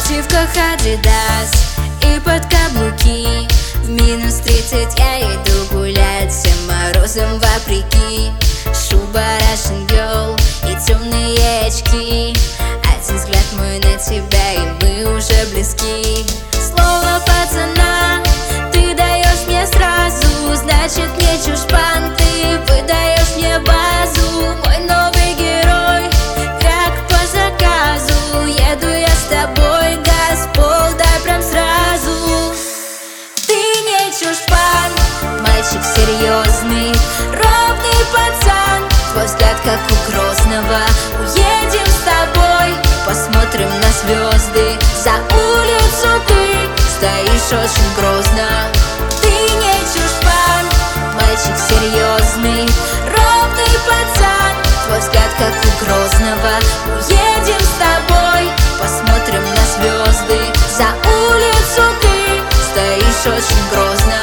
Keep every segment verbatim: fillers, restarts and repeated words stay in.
кроссовках Adidas и под каблуки. В минус тридцать я иду гулять всем морозом вопреки. Шуба Russian Girl и темные очки. Один взгляд мой на тебя, и мы уже близки. Слово пацана ты даешь мне сразу, значит не чушпан, ты выдаешь мне базу. Мой новый герой, как по заказу. Еду я с тобой, газ, пол, дай прям сразу. Ты не чушпан, мальчик серьезный, ровный пацан. Твой взгляд как у Грозного. Уедем с тобой, посмотрим на звезды. За улицу ты стоишь очень грозно. Ты не чушпан, мальчик серьезный, ровный пацан. Твой взгляд как у Грозного. Уедем с тобой, посмотрим на звезды. За улицу ты стоишь очень грозно.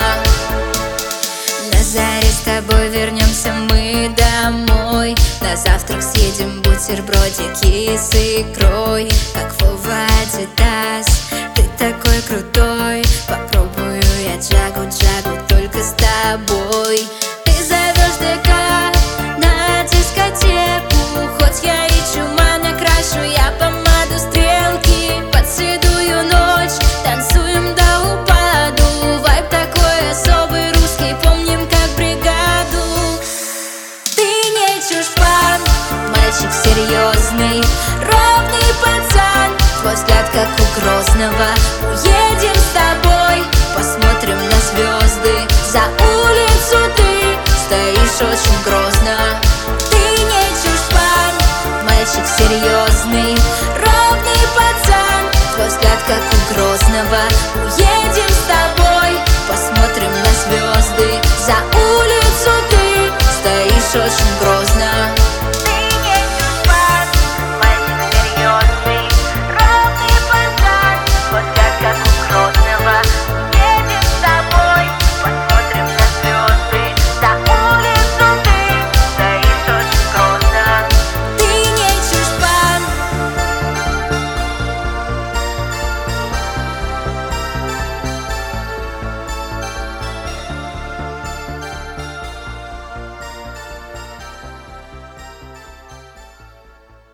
На заре с тобой вернемся мы домой. На завтрак съедем бутербродики с икрой. Как Вова Adidas, ты такой крутой. Попробую я джагу-джагу только с тобой. Ты зовешь ДК на дискотеку. Хоть я и чума, накрашу я помаду стрелки. Поцелую ночь, танцуем до упаду. Вайб такой особый русский, помним как бригаду. Ты не чушпан, мальчик серьезный, ровный пацан. Твой взгляд как у Грозного. Уедем с тобой, посмотрим на звезды. За улицу ты стоишь очень грозно. Ты не чушпан, мальчик серьезный, ровный пацан. Твой взгляд как у Грозного. Уедем с тобой.